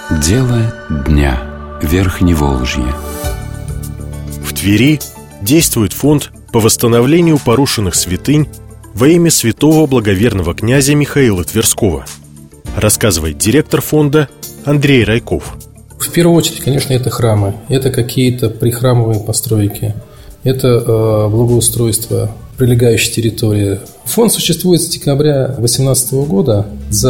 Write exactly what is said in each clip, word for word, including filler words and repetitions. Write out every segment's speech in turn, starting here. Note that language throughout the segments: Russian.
Дело дня. Верхневолжье. В Твери действует фонд по восстановлению порушенных святынь во имя святого благоверного князя Михаила Тверского. Рассказывает директор фонда Андрей Райков. В первую очередь, конечно, это храмы, это какие-то прихрамовые постройки, это э, благоустройство прилегающей территории. Фонд существует с декабря две тысячи восемнадцатого года.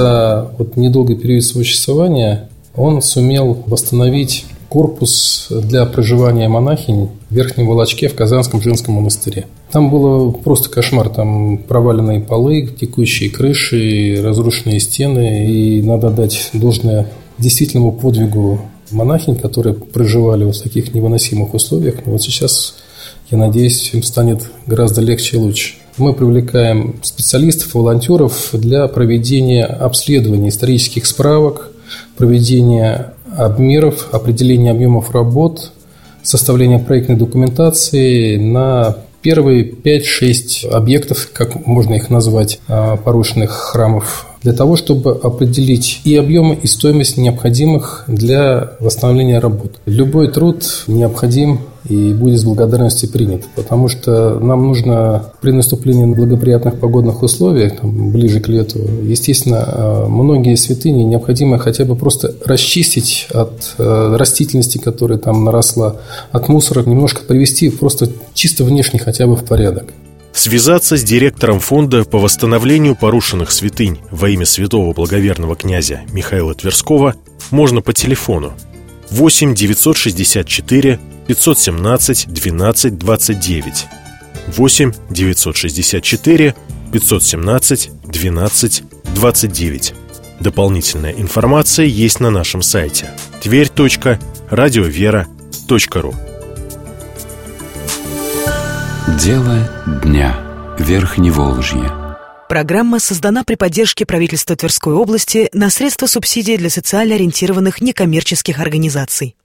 За вот недолгий период своего существования он сумел восстановить корпус для проживания монахинь в Верхнем Волочке в Казанском женском монастыре. Там было просто кошмар. Там проваленные полы, текущие крыши, разрушенные стены. И надо дать должное действительному подвигу монахинь, которые проживали в таких невыносимых условиях. Но вот сейчас, я надеюсь, им станет гораздо легче и лучше. Мы привлекаем специалистов, волонтеров для проведения обследования исторических справок, проведения обмеров, определения объемов работ, составления проектной документации на первые пять-шесть объектов, как можно их назвать, порушенных храмов, для того, чтобы определить и объемы, и стоимость необходимых для восстановления работ. Любой труд необходим и будет с благодарностью принят, потому что нам нужно при наступлении благоприятных погодных условиях, там, ближе к лету, естественно, многие святыни необходимо хотя бы просто расчистить от растительности, которая там наросла, от мусора, немножко привести просто чисто внешне хотя бы в порядок. Связаться с директором фонда по восстановлению порушенных святынь во имя святого благоверного князя Михаила Тверского можно по телефону восемь девятьсот шестьдесят четыре пятьсот семнадцать двенадцать двадцать девять, восемь девятьсот шестьдесят четыре пятьсот семнадцать двенадцать двадцать девять. Дополнительная информация есть на нашем сайте тверь точка радиовера точка ру. Дело дня. Верхневолжье. Программа создана при поддержке правительства Тверской области на средства субсидий для социально ориентированных некоммерческих организаций.